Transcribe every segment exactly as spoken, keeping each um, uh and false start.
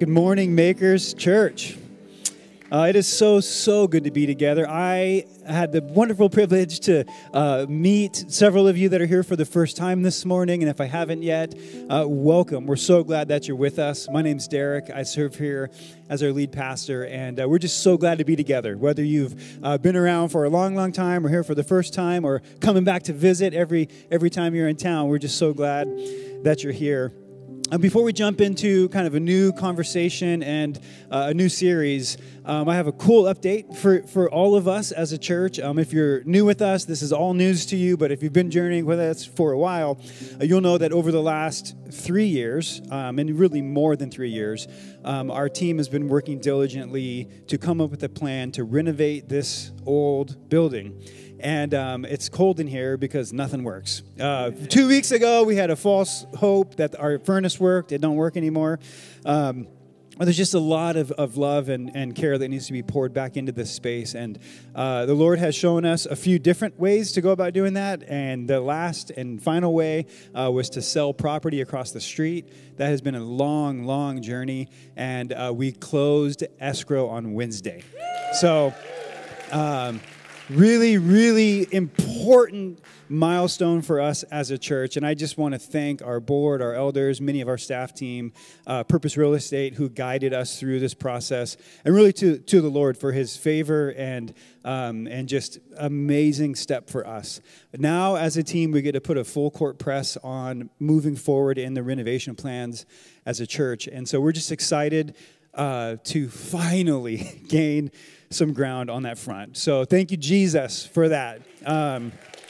Good morning, Makers Church. Uh, it is so, so good to be together. I had the wonderful privilege to uh, meet several of you that are here for the first time this morning, and if I haven't yet, uh, welcome. We're so glad that you're with us. My name's Derek. I serve here as our lead pastor, and uh, we're just so glad to be together. Whether you've uh, been around for a long, long time, or here for the first time, or coming back to visit every every time you're in town, we're just so glad that you're here. And before we jump into kind of a new conversation and uh, a new series, um, I have a cool update for, for all of us as a church. Um, if you're new with us, this is all news to you, but if you've been journeying with us for a while, uh, you'll know that over the last three years, um, and really more than three years, um, our team has been working diligently to come up with a plan to renovate this old building. And um, it's cold in here because nothing works. Uh, two weeks ago, we had a false hope that our furnace worked. It don't work anymore. Um, there's just a lot of, of love and, and care that needs to be poured back into this space. And uh, the Lord has shown us a few different ways to go about doing that. And the last and final way uh, was to sell property across the street. That has been a long, long journey. And uh, we closed escrow on Wednesday. So... Um, Really, really important milestone for us as a church. And I just want to thank our board, our elders, many of our staff team, uh, Purpose Real Estate, who guided us through this process. And really to, to the Lord for his favor and um, and just amazing step for us. Now, as a team, we get to put a full court press on moving forward in the renovation plans as a church. And so we're just excited uh, to finally gain some ground on that front. So thank you, Jesus, for that. Um,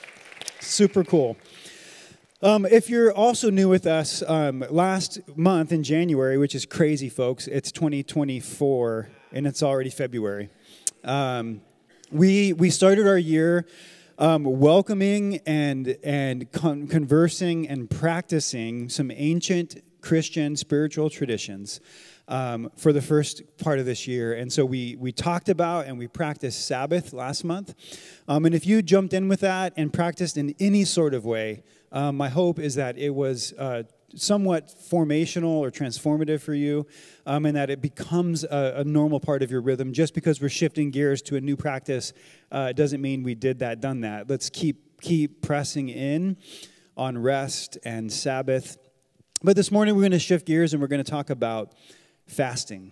super cool. Um, if you're also new with us, um, last month in January, which is crazy, folks, it's twenty twenty-four, and it's already February. Um, we we started our year um, welcoming and, and con- conversing and practicing some ancient Christian spiritual traditions Um, for the first part of this year. And so we we talked about and we practiced Sabbath last month. Um, and if you jumped in with that and practiced in any sort of way, um, my hope is that it was uh, somewhat formational or transformative for you, um, and that it becomes a, a normal part of your rhythm. Just because we're shifting gears to a new practice uh, doesn't mean we did that, done that. Let's keep keep pressing in on rest and Sabbath. But this morning we're going to shift gears and we're going to talk about fasting.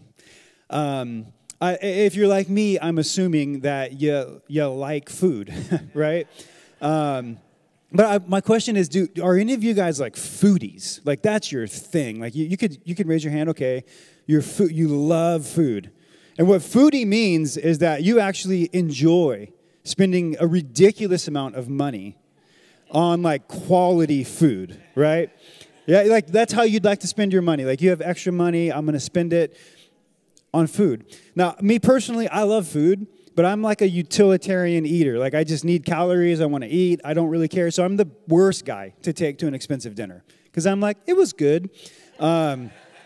Um, I, if you're like me, I'm assuming that you you like food, right? Um, but I, my question is, do are any of you guys like foodies? Like that's your thing? Like you, you could you could raise your hand. Okay, you're food. You love food, and what foodie means is that you actually enjoy spending a ridiculous amount of money on like quality food, right? Yeah, like that's how you'd like to spend your money. Like you have extra money, I'm going to spend it on food. Now, me personally, I love food, but I'm like a utilitarian eater. Like I just need calories, I want to eat, I don't really care. So I'm the worst guy to take to an expensive dinner because I'm like, it was good. Um,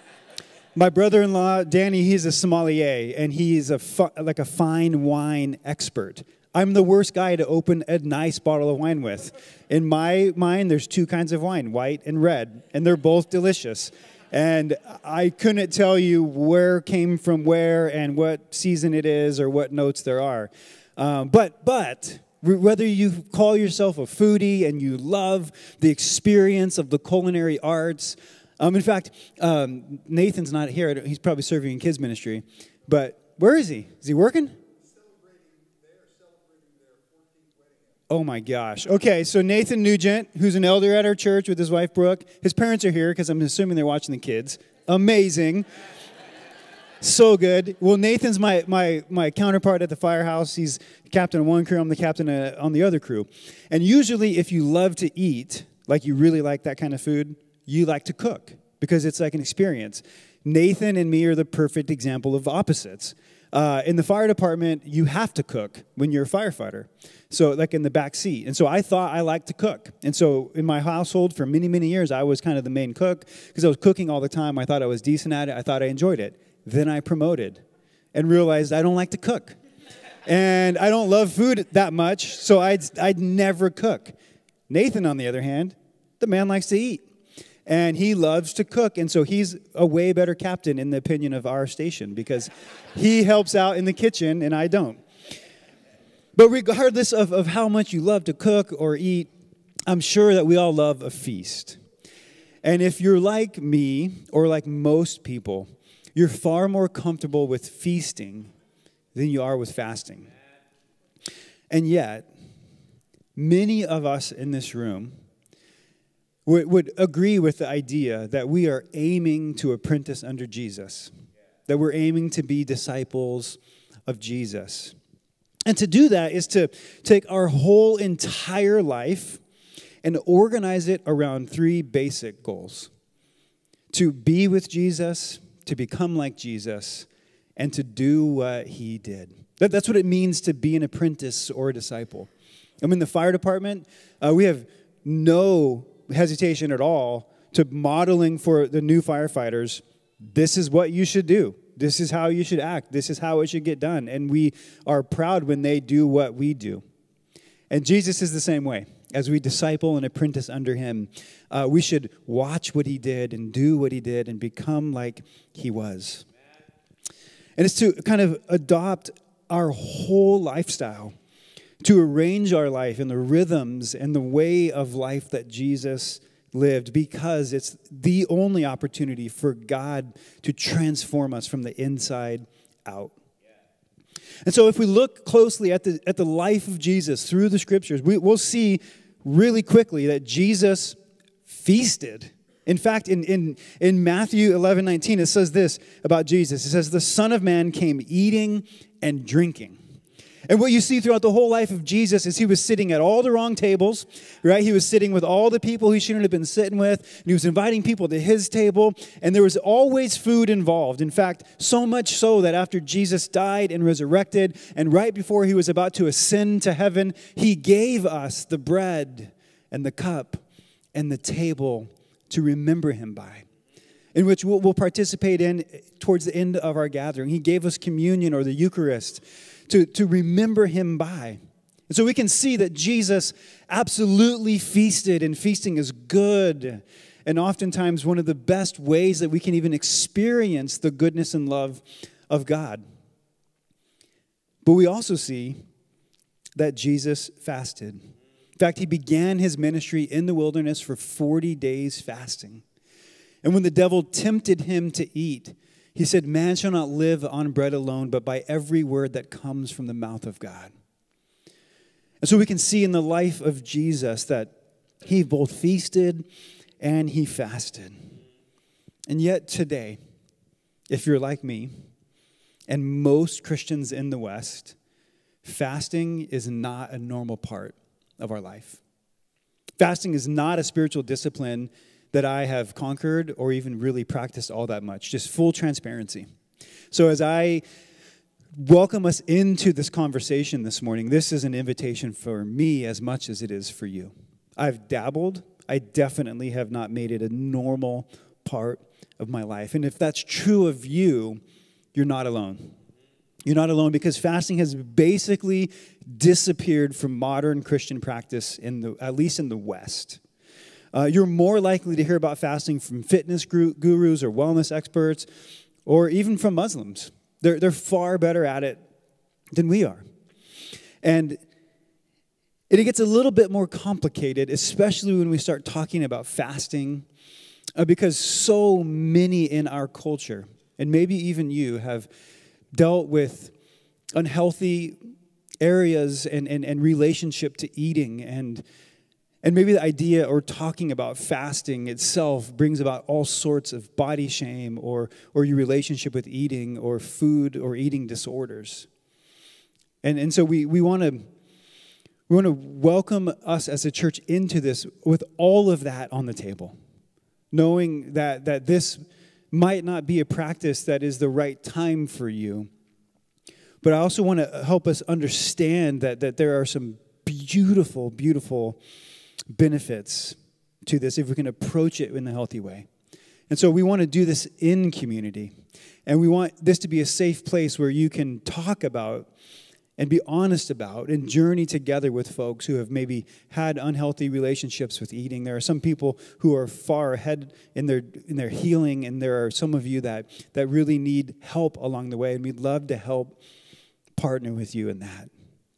my brother-in-law, Danny, he's a sommelier, and he's a fu- like a fine wine expert. I'm the worst guy to open a nice bottle of wine with. In my mind, there's two kinds of wine, white and red, and they're both delicious. And I couldn't tell you where came from where and what season it is or what notes there are. Um, but, but whether you call yourself a foodie and you love the experience of the culinary arts, um, in fact, um, Nathan's not here. He's probably serving in kids ministry. But where is he? Is he working? Oh, my gosh. Okay, so Nathan Nugent, who's an elder at our church with his wife, Brooke. His parents are here because I'm assuming they're watching the kids. Amazing. So good. Well, Nathan's my my my counterpart at the firehouse. He's captain of one crew. I'm the captain of, on the other crew. And usually if you love to eat, like you really like that kind of food, you like to cook because it's like an experience. Nathan and me are the perfect example of opposites. Uh, in the fire department, you have to cook when you're a firefighter. So like in the back seat. And so I thought I liked to cook. And so in my household for many, many years, I was kind of the main cook because I was cooking all the time. I thought I was decent at it. I thought I enjoyed it. Then I promoted and realized I don't like to cook. And I don't love food that much, so I'd, I'd never cook. Nathan, on the other hand, the man likes to eat. And he loves to cook, and so he's a way better captain in the opinion of our station because he helps out in the kitchen and I don't. But regardless of, of how much you love to cook or eat, I'm sure that we all love a feast. And if you're like me or like most people, you're far more comfortable with feasting than you are with fasting. And yet, many of us in this room would, would agree with the idea that we are aiming to apprentice under Jesus, that we're aiming to be disciples of Jesus. And to do that is to take our whole entire life and organize it around three basic goals: to be with Jesus, to become like Jesus, and to do what he did. That, that's what it means to be an apprentice or a disciple. I mean, the fire department, uh, we have no hesitation at all to modeling for the new firefighters, this is what you should do. This is how you should act. This is how it should get done. And we are proud when they do what we do. And Jesus is the same way. As we disciple and apprentice under him, uh, we should watch what he did and do what he did and become like he was. And it's to kind of adopt our whole lifestyle, to arrange our life in the rhythms and the way of life that Jesus lived, because it's the only opportunity for God to transform us from the inside out. And so if we look closely at the at the life of Jesus through the scriptures, we, we'll see really quickly that Jesus feasted. In fact, in, in, in Matthew eleven nineteen, it says this about Jesus. It says, the Son of Man came eating and drinking. And what you see throughout the whole life of Jesus is he was sitting at all the wrong tables, right? He was sitting with all the people he shouldn't have been sitting with, and he was inviting people to his table, and there was always food involved. In fact, so much so that after Jesus died and resurrected, and right before he was about to ascend to heaven, he gave us the bread and the cup and the table to remember him by, in which we'll, we'll participate in towards the end of our gathering. He gave us communion or the Eucharist to, to remember him by. And so we can see that Jesus absolutely feasted, and feasting is good, and oftentimes one of the best ways that we can even experience the goodness and love of God. But we also see that Jesus fasted. In fact, he began his ministry in the wilderness for forty days fasting. And when the devil tempted him to eat, he said, man shall not live on bread alone, but by every word that comes from the mouth of God. And so we can see in the life of Jesus that he both feasted and he fasted. And yet today, if you're like me, and most Christians in the West, fasting is not a normal part of our life. Fasting is not a spiritual discipline that I have conquered or even really practiced all that much. Just full transparency. So as I welcome us into this conversation this morning, this is an invitation for me as much as it is for you. I've dabbled. I definitely have not made it a normal part of my life. And if that's true of you, you're not alone. You're not alone, because fasting has basically disappeared from modern Christian practice, in the at least in the West. Uh, you're more likely to hear about fasting from fitness gurus or wellness experts, or even from Muslims. They're, they're far better at it than we are. And it gets a little bit more complicated, especially when we start talking about fasting, uh, because so many in our culture, and maybe even you, have dealt with unhealthy areas and, and, and relationship to eating, and And maybe the idea or talking about fasting itself brings about all sorts of body shame or, or your relationship with eating or food or eating disorders. And, and so we, we want to we want to welcome us as a church into this with all of that on the table, knowing that, that this might not be a practice that is the right time for you. But I also want to help us understand that, that there are some beautiful, beautiful benefits to this if we can approach it in a healthy way. And so we want to do this in community. And we want this to be a safe place where you can talk about and be honest about and journey together with folks who have maybe had unhealthy relationships with eating. There are some people who are far ahead in their in their healing, and there are some of you that, that really need help along the way, and we'd love to help partner with you in that.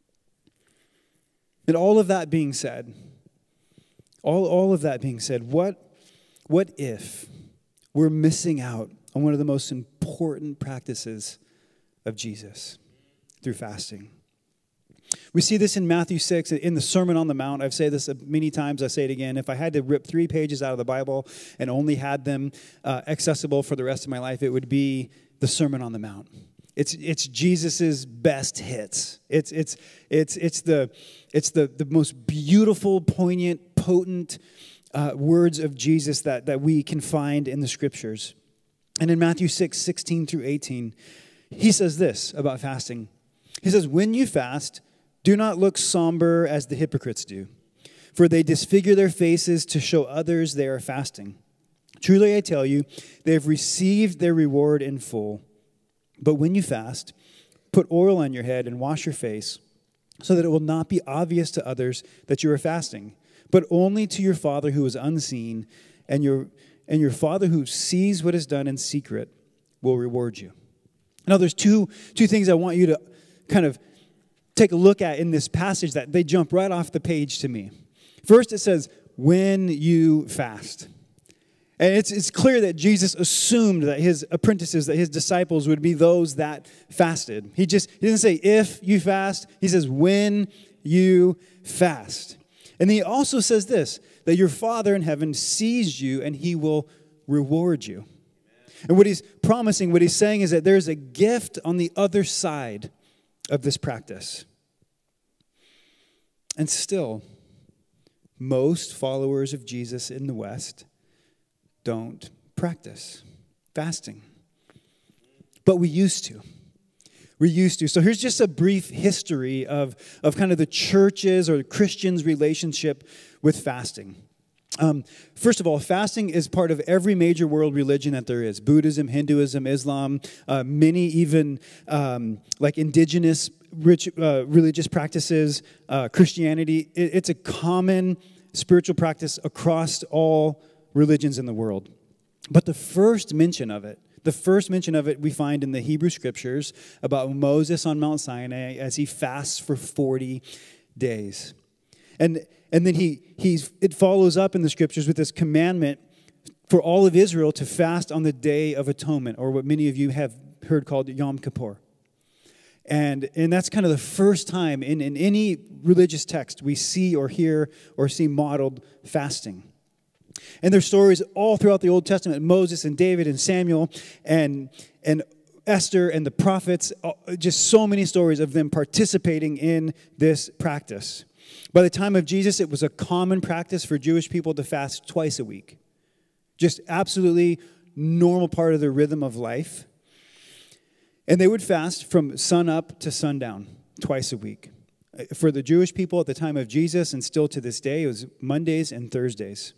And all of that being said, all, all of that being said, what, what if we're missing out on one of the most important practices of Jesus through fasting? We see this in Matthew six, in the Sermon on the Mount. I've said this many times, I say it again. If I had to rip three pages out of the Bible and only had them uh, accessible for the rest of my life, it would be the Sermon on the Mount. It's it's Jesus's best hits. It's it's it's it's the it's the, the most beautiful, poignant, potent uh, words of Jesus that, that we can find in the Scriptures. And in Matthew six, sixteen through eighteen, he says this about fasting. He says, "When you fast, do not look somber as the hypocrites do, for they disfigure their faces to show others they are fasting. Truly I tell you, they have received their reward in full. But when you fast, put oil on your head and wash your face, so that it will not be obvious to others that you are fasting, but only to your Father who is unseen, and your and your Father who sees what is done in secret will reward you." Now, there's two two things I want you to kind of take a look at in this passage that they jump right off the page to me. First, it says, "When you fast." And it's it's clear that Jesus assumed that his apprentices, that his disciples would be those that fasted. He just he didn't say if you fast. He says when you fast. And he also says this, that your Father in heaven sees you and he will reward you. And what he's promising, what he's saying is that there's a gift on the other side of this practice. And still, most followers of Jesus in the West don't practice fasting. But we used to. We used to. So here's just a brief history of, of kind of the church's or Christians' relationship with fasting. Um, first of all, fasting is part of every major world religion that there is. Buddhism, Hinduism, Islam, uh, many even um, like indigenous rich, uh, religious practices, uh, Christianity. It, it's a common spiritual practice across all religions in the world. But the first mention of it, the first mention of it we find in the Hebrew Scriptures about Moses on Mount Sinai as he fasts for forty days. And and then he he's it follows up in the Scriptures with this commandment for all of Israel to fast on the Day of Atonement, or what many of you have heard called Yom Kippur. And, and that's kind of the first time in, in any religious text we see or hear or see modeled fasting. And there's stories all throughout the Old Testament, Moses and David and Samuel and, and Esther and the prophets, just so many stories of them participating in this practice. By the time of Jesus, it was a common practice for Jewish people to fast twice a week. Just absolutely normal part of the rhythm of life. And they would fast from sun up to sundown twice a week. For the Jewish people at the time of Jesus, and still to this day, it was Mondays and Thursdays.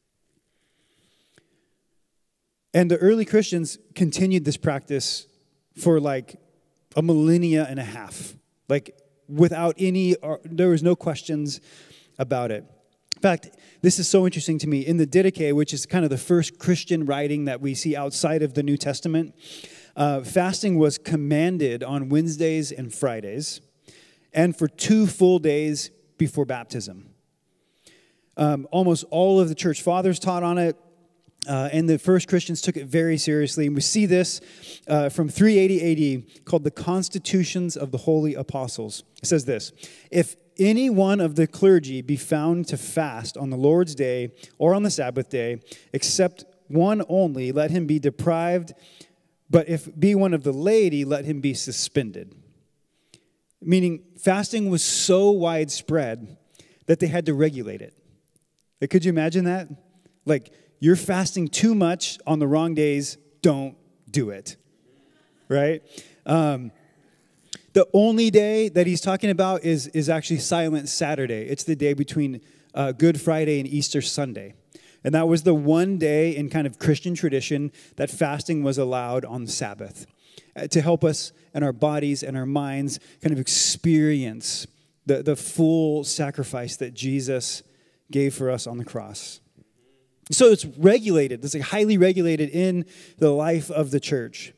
And the early Christians continued this practice for like a millennia and a half. Like without any, there was no questions about it. In fact, this is so interesting to me. In the Didache, which is kind of the first Christian writing that we see outside of the New Testament, uh, fasting was commanded on Wednesdays and Fridays, and for two full days before baptism. Um, almost all of the church fathers taught on it. Uh, and the first Christians took it very seriously. And we see this uh, from three eighty A D called the Constitutions of the Holy Apostles. It says this: "If any one of the clergy be found to fast on the Lord's day or on the Sabbath day, except one only, let him be deprived. But if be one of the laity, let him be suspended." Meaning fasting was so widespread that they had to regulate it. Like, could you imagine that? Like, you're fasting too much on the wrong days, don't do it, right? Um, the only day that he's talking about is, is actually Silent Saturday. It's the day between uh, Good Friday and Easter Sunday. And that was the one day in kind of Christian tradition that fasting was allowed on the Sabbath. uh, to help us and our bodies and our minds kind of experience the, the full sacrifice that Jesus gave for us on the cross. So it's regulated. It's like highly regulated in the life of the church.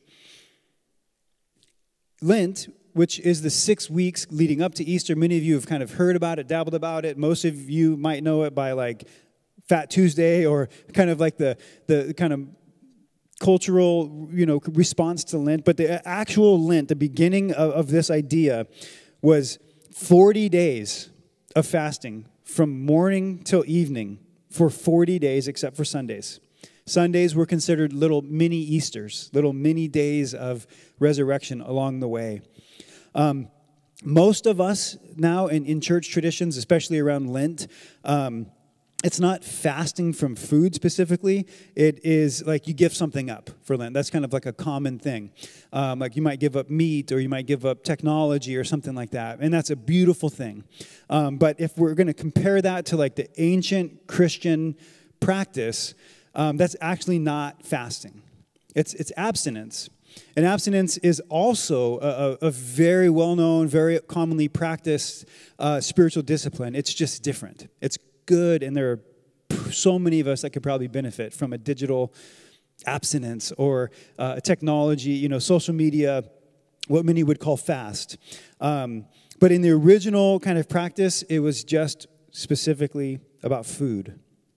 Lent, which is the six weeks leading up to Easter. Many of you have kind of heard about it, dabbled about it. Most of you might know it by like Fat Tuesday, or kind of like the the kind of cultural, you know, response to Lent. But the actual Lent, the beginning of, of this idea, was forty days of fasting from morning till evening for forty days, except for Sundays. Sundays were considered little mini Easters, little mini days of resurrection along the way. Um, most of us now in, in church traditions, especially around Lent, um, it's not fasting from food specifically. It is like you give something up for Lent. That's kind of like a common thing. Um, like you might give up meat, or you might give up technology or something like that. And that's a beautiful thing. Um, but if we're going to compare that to like the ancient Christian practice, um, that's actually not fasting. It's, it's abstinence. And abstinence is also a, a very well-known, very commonly practiced uh, spiritual discipline. It's just different. It's good, and there are so many of us that could probably benefit from a digital abstinence or uh, technology, you know, social media, what many would call fast. Um, but in the original kind of practice, it was just specifically about food.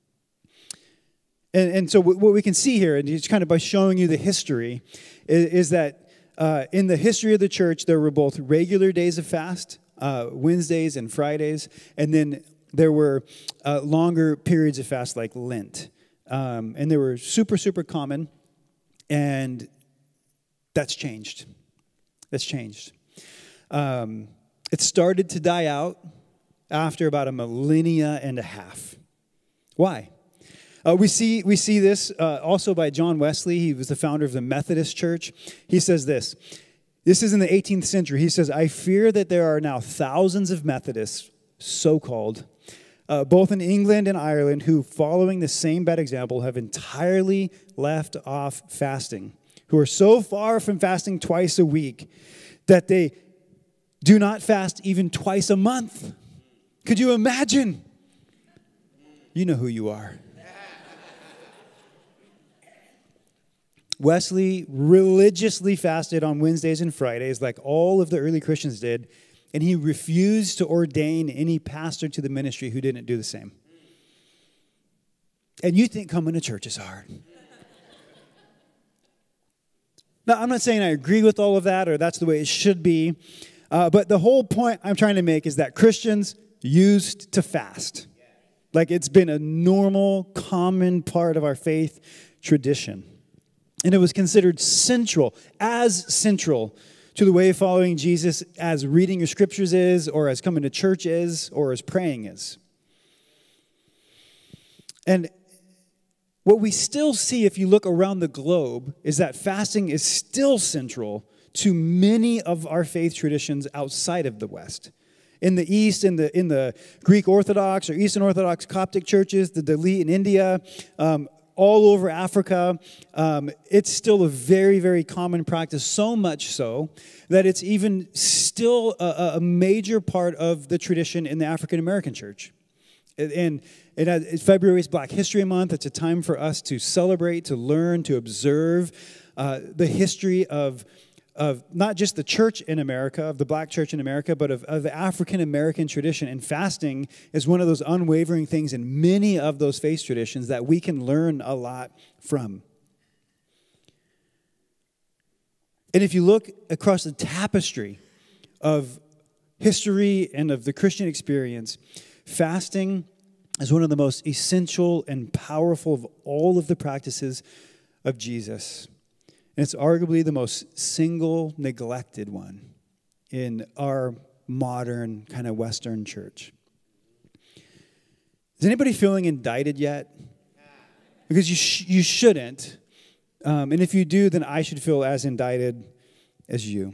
And, and so what we can see here, and just kind of by showing you the history, is, is that uh, in the history of the church, there were both regular days of fast, uh, Wednesdays and Fridays, and then there were uh, longer periods of fast like Lent. Um, and they were super, super common, and that's changed. That's changed. Um, it started to die out after about a millennia and a half. Why? Uh, we see we see this uh, also by John Wesley. He was the founder of the Methodist Church. He says this. This is in the eighteenth century. He says, "I fear that there are now thousands of Methodists, so-called, uh, both in England and Ireland, who, following the same bad example, have entirely left off fasting, who are so far from fasting twice a week that they do not fast even twice a month." Could you imagine? You know who you are. Wesley religiously fasted on Wednesdays and Fridays like all of the early Christians did, and he refused to ordain any pastor to the ministry who didn't do the same. And you think coming to church is hard. Now, I'm not saying I agree with all of that or that's the way it should be, uh, but the whole point I'm trying to make is that Christians used to fast. Like it's been a normal, common part of our faith tradition. And it was considered central, as central to the way of following Jesus as reading your scriptures is, or as coming to church is, or as praying is. And what we still see if you look around the globe is that fasting is still central to many of our faith traditions outside of the West. In the East, in the in the Greek Orthodox or Eastern Orthodox Coptic churches, the Dalit in India, um, all over Africa, um, it's still a very, very common practice, so much so that it's even still a, a major part of the tradition in the African American church. And it has, February is Black History Month. It's a time for us to celebrate, to learn, to observe uh, the history of of not just the church in America, of the black church in America, but of, of the African American tradition. And fasting is one of those unwavering things in many of those faith traditions that we can learn a lot from. And if you look across the tapestry of history and of the Christian experience, fasting is one of the most essential and powerful of all of the practices of Jesus. And it's arguably the most single, neglected one in our modern kind of Western church. Is anybody feeling indicted yet? Because you sh- you shouldn't. Um, and if you do, then I should feel as indicted as you.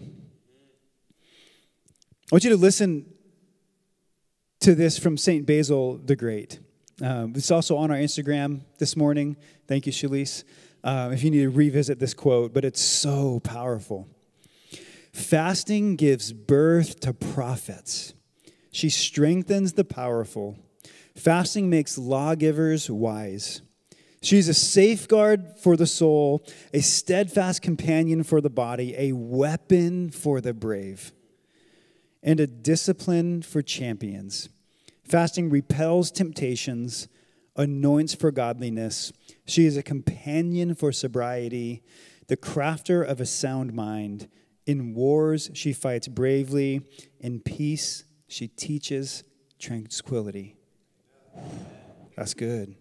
I want you to listen to this from Saint Basil the Great. Um, it's also on our Instagram this morning. Thank you, Shalise. Uh, if you need to revisit this quote, but it's so powerful. Fasting gives birth to prophets. She strengthens the powerful. Fasting makes lawgivers wise. She's a safeguard for the soul, a steadfast companion for the body, a weapon for the brave, and a discipline for champions. Fasting repels temptations, anoints for godliness. She is a companion for sobriety, the crafter of a sound mind. In wars, she fights bravely. In peace, she teaches tranquility. That's good.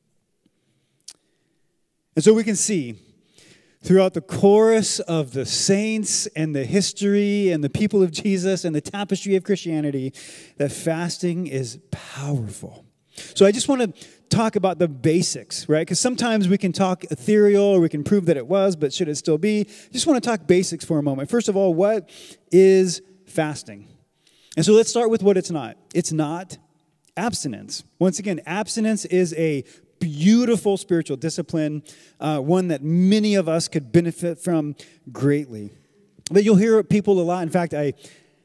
And so we can see throughout the chorus of the saints and the history and the people of Jesus and the tapestry of Christianity that fasting is powerful. So I just want to talk about the basics, right? Because sometimes we can talk ethereal or we can prove that it was, but should it still be? I just want to talk basics for a moment. First of all, what is fasting? And so let's start with what it's not. It's not abstinence. Once again, abstinence is a beautiful spiritual discipline, uh, one that many of us could benefit from greatly. But you'll hear people a lot. In fact, I...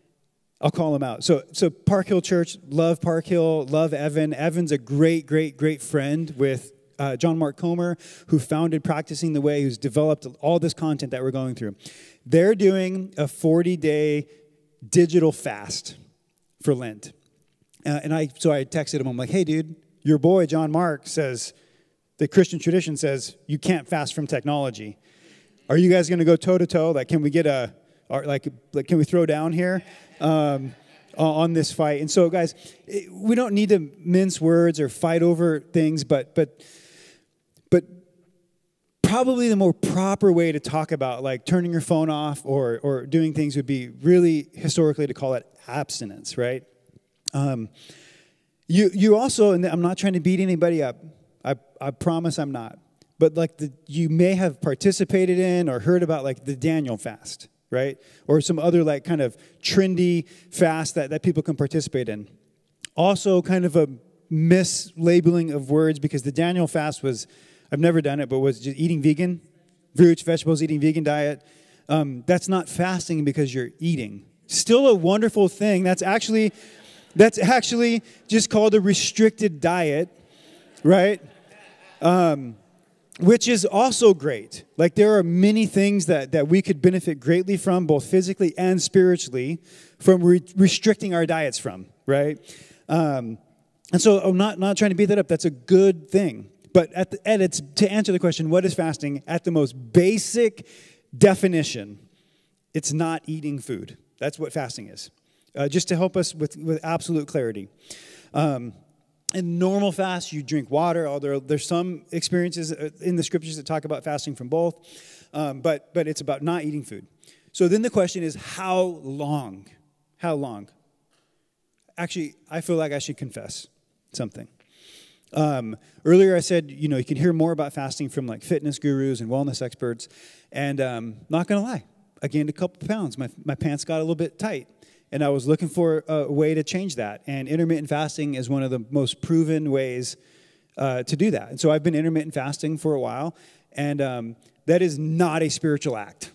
I'll call him out. So, so Park Hill Church, love Park Hill, love Evan. Evan's a great, great, great friend with uh, John Mark Comer, who founded Practicing the Way, who's developed all this content that we're going through. They're doing a forty-day digital fast for Lent. Uh, and I, so I texted him. I'm like, hey, dude, your boy John Mark says, the Christian tradition says you can't fast from technology. Are you guys going to go toe-to-toe? Like, can we get a, or like, like, can we throw down here? Um, on this fight. And so, guys, we don't need to mince words or fight over things, but but but probably the more proper way to talk about like turning your phone off or or doing things would be really historically to call it abstinence, right? Um, you you also, and I'm not trying to beat anybody up. I I promise I'm not. But like the you may have participated in or heard about like the Daniel fast. Right? Or some other like kind of trendy fast that, that people can participate in. Also kind of a mislabeling of words because the Daniel fast was, I've never done it, but was just eating vegan, fruits, vegetables, eating vegan diet. Um, that's not fasting because you're eating. Still a wonderful thing. That's actually, that's actually just called a restricted diet, right? Um, Which is also great. Like there are many things that, that we could benefit greatly from, both physically and spiritually, from re- restricting our diets from, right? Um, and so I'm not, not trying to beat that up. That's a good thing. But at, the, at its, to answer the question, what is fasting? At the most basic definition, it's not eating food. That's what fasting is. Uh, just to help us with, with absolute clarity. Um In normal fast, you drink water, although there's some experiences in the scriptures that talk about fasting from both, um, but but it's about not eating food. So then the question is, how long? How long? Actually, I feel like I should confess something. Um, earlier I said, you know, you can hear more about fasting from like fitness gurus and wellness experts, and um, not going to lie, I gained a couple pounds. My my pants got a little bit tight. And I was looking for a way to change that. And intermittent fasting is one of the most proven ways uh, to do that. And so I've been intermittent fasting for a while. And um, that is not a spiritual act.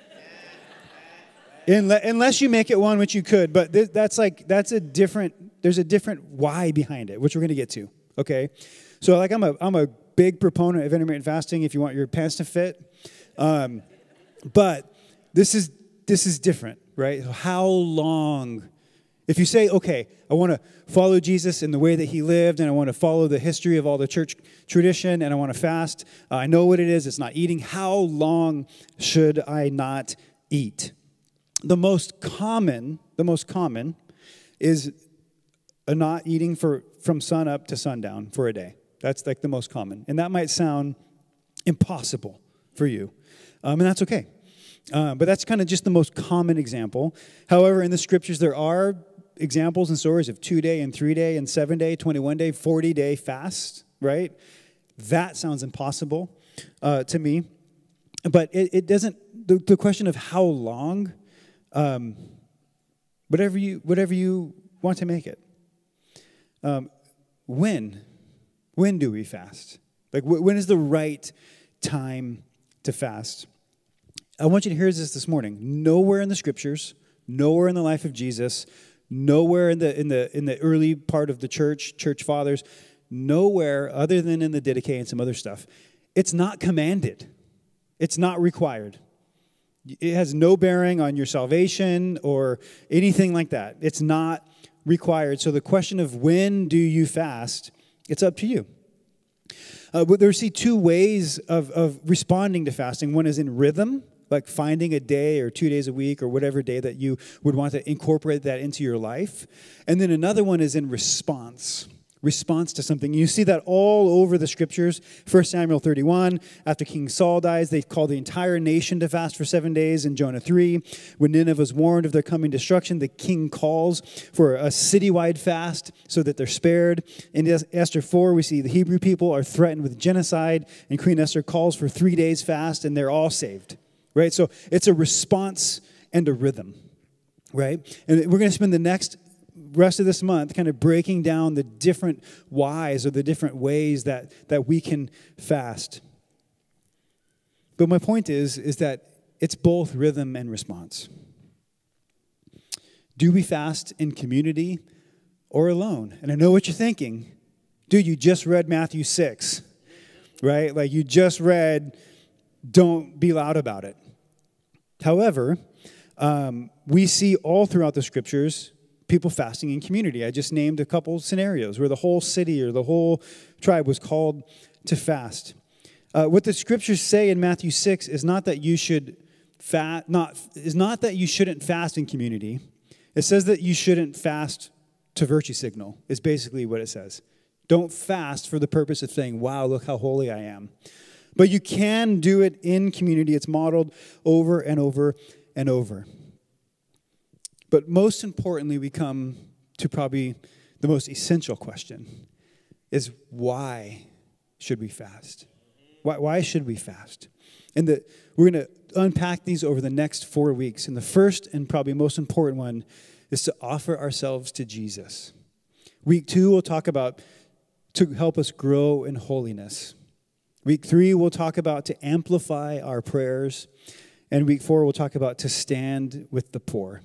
Unless you make it one, which you could. But th- that's like, that's a different, there's a different why behind it, which we're going to get to. Okay? So like I'm a, I'm a big proponent of intermittent fasting if you want your pants to fit. Um, but this is, this is different. Right? How long? If you say, okay, I want to follow Jesus in the way that he lived, and I want to follow the history of all the church tradition, and I want to fast, uh, I know what it is, it's not eating. How long should I not eat? The most common, the most common is a not eating for from sun up to sundown for a day. That's like the most common. And that might sound impossible for you. Um, and that's okay. Uh, but that's kind of just the most common example. However, in the scriptures, there are examples and stories of two-day and three-day and seven-day, twenty-one-day, forty-day fast, right? That sounds impossible uh, to me. But it, it doesn't, the, the question of how long, um, whatever you whatever you want to make it. Um, when? When do we fast? Like, wh- when is the right time to fast? I want you to hear this this morning. Nowhere in the scriptures, nowhere in the life of Jesus, nowhere in the in the in the early part of the church, church fathers, nowhere other than in the Didache and some other stuff, it's not commanded. It's not required. It has no bearing on your salvation or anything like that. It's not required. So the question of when do you fast, it's up to you. Uh, but there see two ways of, of responding to fasting. One is in rhythm, like finding a day or two days a week or whatever day that you would want to incorporate that into your life. And then another one is in response. Response to something. You see that all over the scriptures. First Samuel thirty-one, after King Saul dies, they call the entire nation to fast for seven days. In Jonah three, when Nineveh was warned of their coming destruction, the king calls for a citywide fast so that they're spared. In Esther four, we see the Hebrew people are threatened with genocide, and Queen Esther calls for three days fast, and they're all saved. Right? So it's a response and a rhythm. Right? And we're going to spend the next rest of this month kind of breaking down the different whys or the different ways that, that we can fast. But my point is, is that it's both rhythm and response. Do we fast in community or alone? And I know what you're thinking. Dude, you just read Matthew six, right? Like you just read, don't be loud about it. However, um, we see all throughout the scriptures people fasting in community. I just named a couple scenarios where the whole city or the whole tribe was called to fast. Uh, what the scriptures say in Matthew six is not that you should fast, not is not that you shouldn't fast in community. It says that you shouldn't fast to virtue signal. Is basically what it says. Don't fast for the purpose of saying, "Wow, look how holy I am." But you can do it in community. It's modeled over and over and over. But most importantly, we come to probably the most essential question, is why should we fast? Why, why should we fast? And the, we're going to unpack these over the next four weeks. And the first and probably most important one is to offer ourselves to Jesus. Week two, we'll talk about to help us grow in holiness. Week three, we'll talk about to amplify our prayers. And week four, we'll talk about to stand with the poor.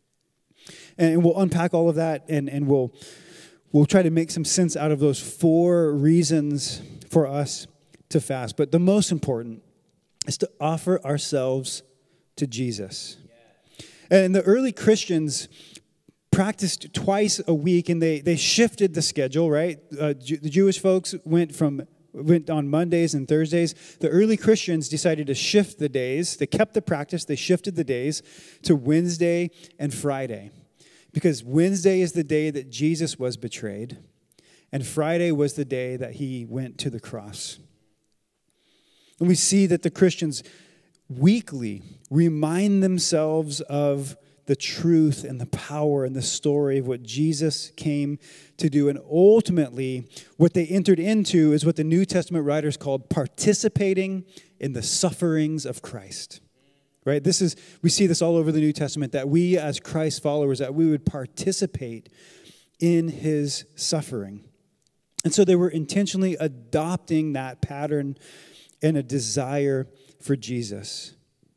And we'll unpack all of that, and, and we'll we'll try to make some sense out of those four reasons for us to fast. But the most important is to offer ourselves to Jesus. And the early Christians practiced twice a week, and they, they shifted the schedule, right? Uh, the Jewish folks went from went on Mondays and Thursdays. The early Christians decided to shift the days. They kept the practice. They shifted the days to Wednesday and Friday. Because Wednesday is the day that Jesus was betrayed, and Friday was the day that he went to the cross. And we see that the Christians weekly remind themselves of the truth and the power and the story of what Jesus came to do. And ultimately, what they entered into is what the New Testament writers called participating in the sufferings of Christ. Right? This is, we see this all over the New Testament, that we as Christ followers, that we would participate in his suffering. And so they were intentionally adopting that pattern and a desire for Jesus.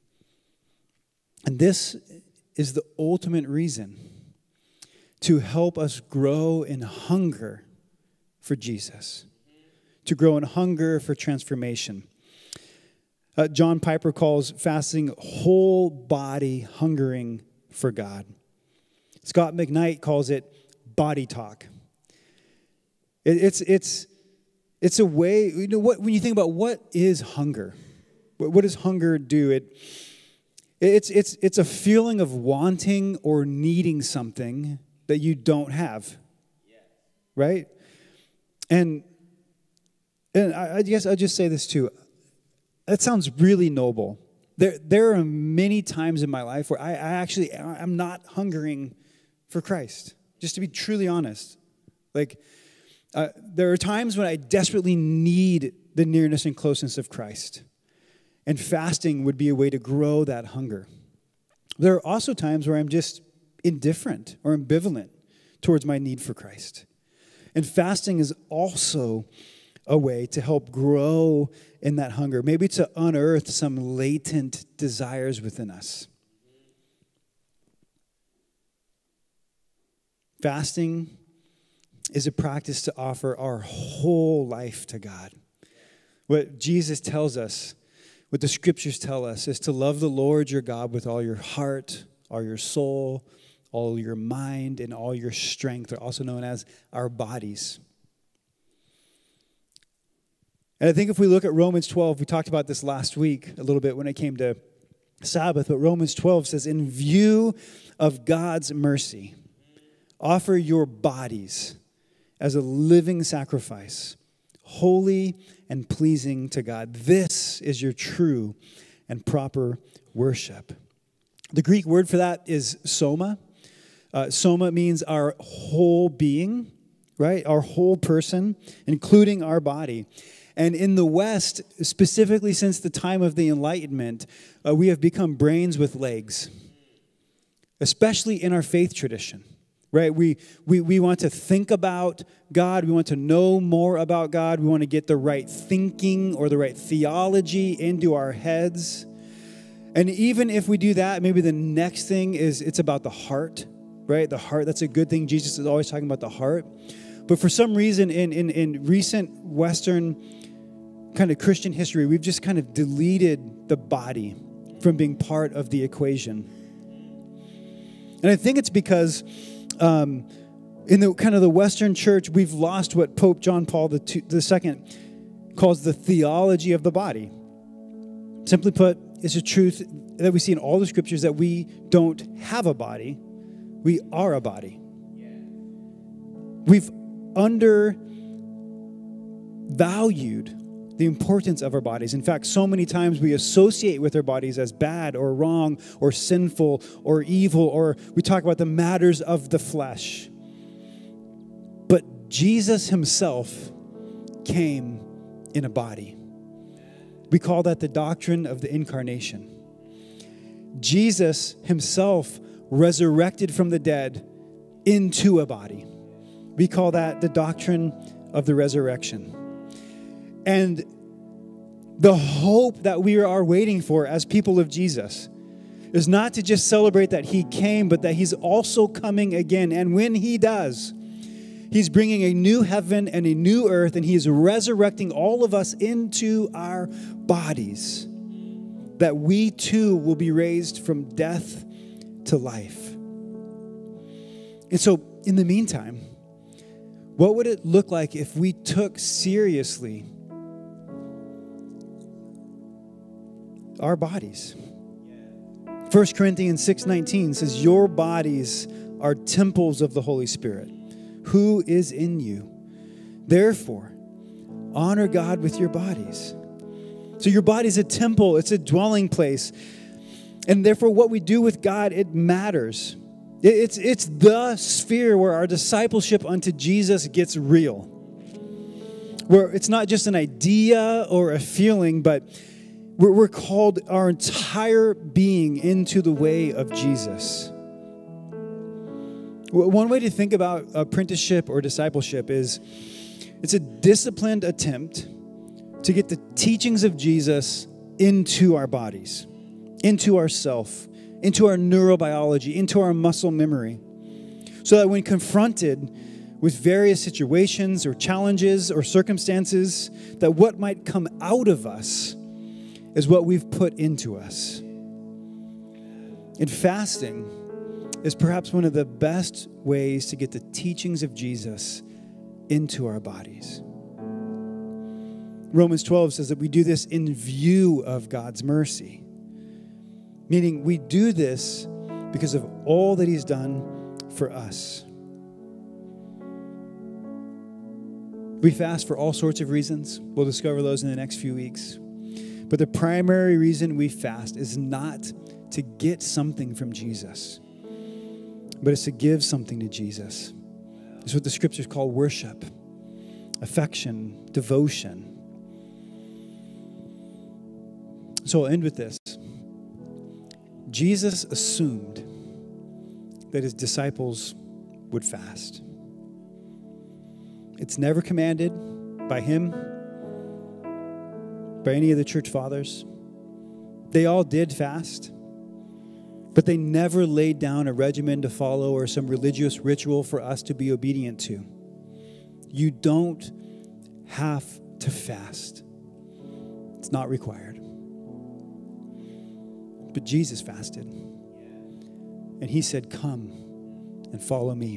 And this is the ultimate reason to help us grow in hunger for Jesus, to grow in hunger for transformation. Uh, John Piper calls fasting whole body hungering for God. Scott McKnight calls it body talk. It, it's it's it's a way, you know, what when you think about what is hunger, what, what does hunger do? It it's it's it's a feeling of wanting or needing something that you don't have, right? And and I, I guess I'll just say this too. That sounds really noble. There, there are many times in my life where I, I actually, I'm not hungering for Christ. Just to be truly honest. Like, uh, there are times when I desperately need the nearness and closeness of Christ. And fasting would be a way to grow that hunger. There are also times where I'm just indifferent or ambivalent towards my need for Christ. And fasting is also a way to help grow in that hunger, maybe to unearth some latent desires within us. Fasting is a practice to offer our whole life to God. What Jesus tells us, what the scriptures tell us, is to love the Lord your God with all your heart, all your soul, all your mind, and all your strength, also known as our bodies. And I think if we look at Romans twelve, we talked about this last week a little bit when it came to Sabbath, but Romans twelve says, in view of God's mercy, offer your bodies as a living sacrifice, holy and pleasing to God. This is your true and proper worship. The Greek word for that is soma. Uh, soma means our whole being, right? Our whole person, including our body. And in the West, specifically since the time of the Enlightenment, uh, we have become brains with legs, especially in our faith tradition. Right? We, we we want to think about God. We want to know more about God. We want to get the right thinking or the right theology into our heads. And even if we do that, maybe the next thing is it's about the heart, right? The heart, that's a good thing. Jesus is always talking about the heart. But for some reason, in, in, in recent Western kind of Christian history, we've just kind of deleted the body from being part of the equation. And I think it's because Um, in the kind of the Western church, we've lost what Pope John Paul the Second calls the theology of the body. Simply put, it's a truth that we see in all the scriptures that we don't have a body. We are a body. We've undervalued the importance of our bodies. In fact, so many times we associate with our bodies as bad or wrong or sinful or evil, or we talk about the matters of the flesh. But Jesus himself came in a body. We call that the doctrine of the incarnation. Jesus himself resurrected from the dead into a body. We call that the doctrine of the resurrection. And the hope that we are waiting for as people of Jesus is not to just celebrate that he came, but that he's also coming again. And when he does, he's bringing a new heaven and a new earth, and he is resurrecting all of us into our bodies, that we too will be raised from death to life. And so, in the meantime, what would it look like if we took seriously our bodies? First Corinthians six nineteen says, your bodies are temples of the Holy Spirit, who is in you. Therefore, honor God with your bodies. So your body is a temple. It's a dwelling place. And therefore, what we do with God, it matters. It's, it's the sphere where our discipleship unto Jesus gets real. Where it's not just an idea or a feeling, but We're, we're called our entire being into the way of Jesus. One way to think about apprenticeship or discipleship is it's a disciplined attempt to get the teachings of Jesus into our bodies, into ourself, into our neurobiology, into our muscle memory, so that when confronted with various situations or challenges or circumstances, that what might come out of us is what we've put into us. And fasting is perhaps one of the best ways to get the teachings of Jesus into our bodies. Romans twelve says that we do this in view of God's mercy, meaning we do this because of all that he's done for us. We fast for all sorts of reasons. We'll discover those in the next few weeks. But the primary reason we fast is not to get something from Jesus, but it's to give something to Jesus. It's what the scriptures call worship, affection, devotion. So I'll end with this. Jesus assumed that his disciples would fast. It's never commanded by him by any of the church fathers. They all did fast, but they never laid down a regimen to follow or some religious ritual for us to be obedient to. You don't have to fast. It's not required. But Jesus fasted. And he said, come and follow me.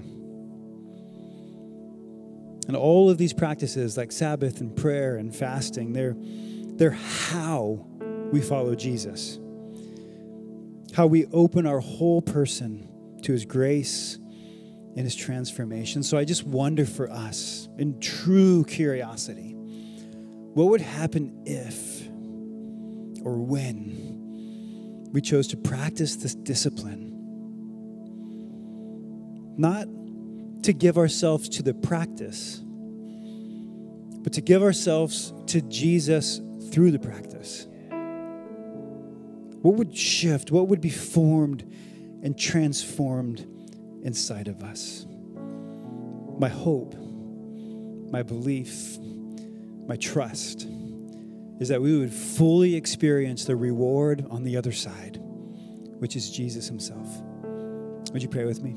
And all of these practices like Sabbath and prayer and fasting, they're, they're how we follow Jesus. How we open our whole person to his grace and his transformation. So I just wonder for us, in true curiosity, what would happen if or when we chose to practice this discipline? Not to give ourselves to the practice, but to give ourselves to Jesus through the practice. What would shift? What would be formed and transformed inside of us? My hope, my belief, my trust is that we would fully experience the reward on the other side, which is Jesus himself. Would you pray with me?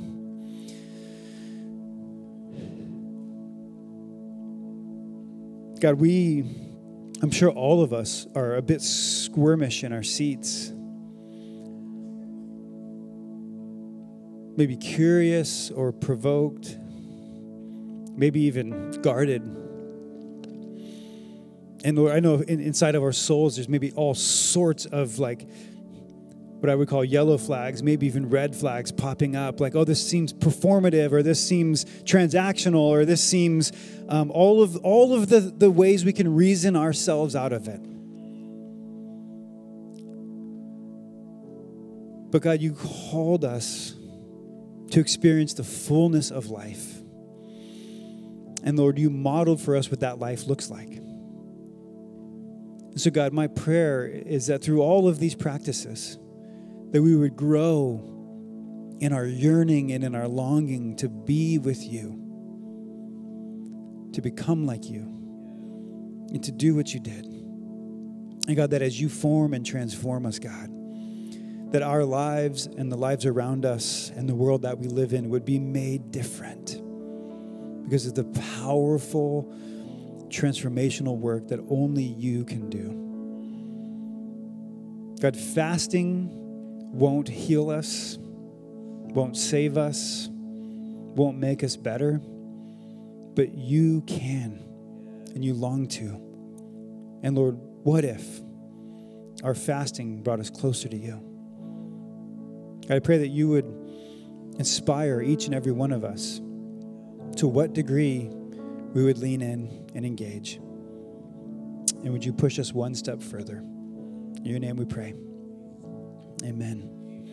God, we, I'm sure all of us are a bit squirmish in our seats. Maybe curious or provoked, maybe even guarded. And Lord, I know in, inside of our souls, there's maybe all sorts of like, what I would call yellow flags, maybe even red flags popping up. Like, oh, this seems performative, or this seems transactional, or this seems um, all of all of the, the ways we can reason ourselves out of it. But God, you called us to experience the fullness of life. And Lord, you modeled for us what that life looks like. And so God, my prayer is that through all of these practices, that we would grow in our yearning and in our longing to be with you, to become like you, and to do what you did. And God, that as you form and transform us, God, that our lives and the lives around us and the world that we live in would be made different because of the powerful transformational work that only you can do. God, fasting won't heal us, won't save us, won't make us better, but you can, and you long to. And Lord, what if our fasting brought us closer to you? I pray that you would inspire each and every one of us to what degree we would lean in and engage. And would you push us one step further? In your name we pray. Amen.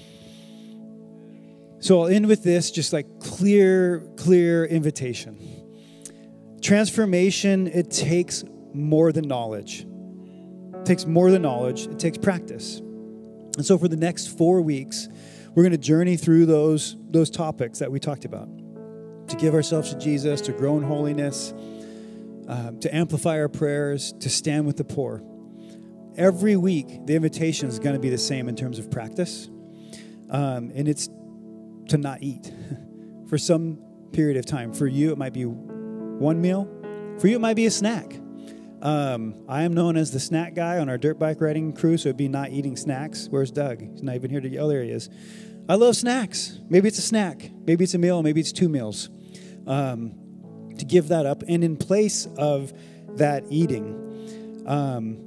So I'll end with this, just like clear, clear invitation. Transformation, it takes more than knowledge. It takes more than knowledge. It takes practice. And so for the next four weeks, we're going to journey through those, those topics that we talked about. To give ourselves to Jesus, to grow in holiness, uh, to amplify our prayers, to stand with the poor. Every week, the invitation is going to be the same in terms of practice. Um, and it's to not eat for some period of time. For you, it might be one meal. For you, it might be a snack. Um, I am known as the snack guy on our dirt bike riding crew, so it'd be not eating snacks. Where's Doug? He's not even here to yell. There he is. I love snacks. Maybe it's a snack. Maybe it's a meal. Maybe it's two meals. Um, to give that up. And in place of that eating, um,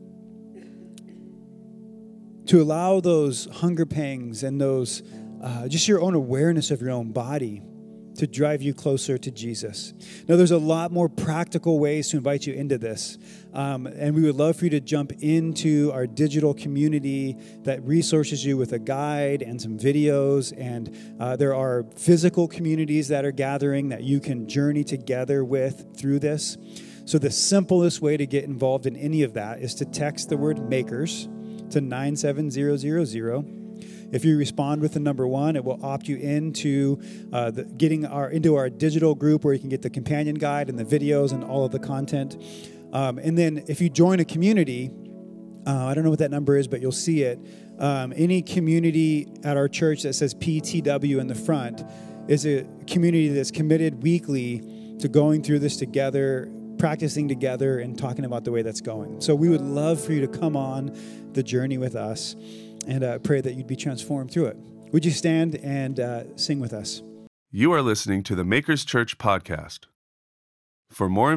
to allow those hunger pangs and those, uh, just your own awareness of your own body to drive you closer to Jesus. Now, there's a lot more practical ways to invite you into this. Um, and we would love for you to jump into our digital community that resources you with a guide and some videos. And uh, there are physical communities that are gathering that you can journey together with through this. So the simplest way to get involved in any of that is to text the word MAKERS to nine seven zero zero zero. If you respond with the number one, it will opt you into uh, the, getting our into our digital group where you can get the companion guide and the videos and all of the content. Um, and then if you join a community, uh, I don't know what that number is, but you'll see it. Um, any community at our church that says P T W in the front is a community that's committed weekly to going through this together, practicing together, and talking about the way that's going. So we would love for you to come on the journey with us, and uh, pray that you'd be transformed through it. Would you stand and uh, sing with us? You are listening to the Makers Church podcast. For more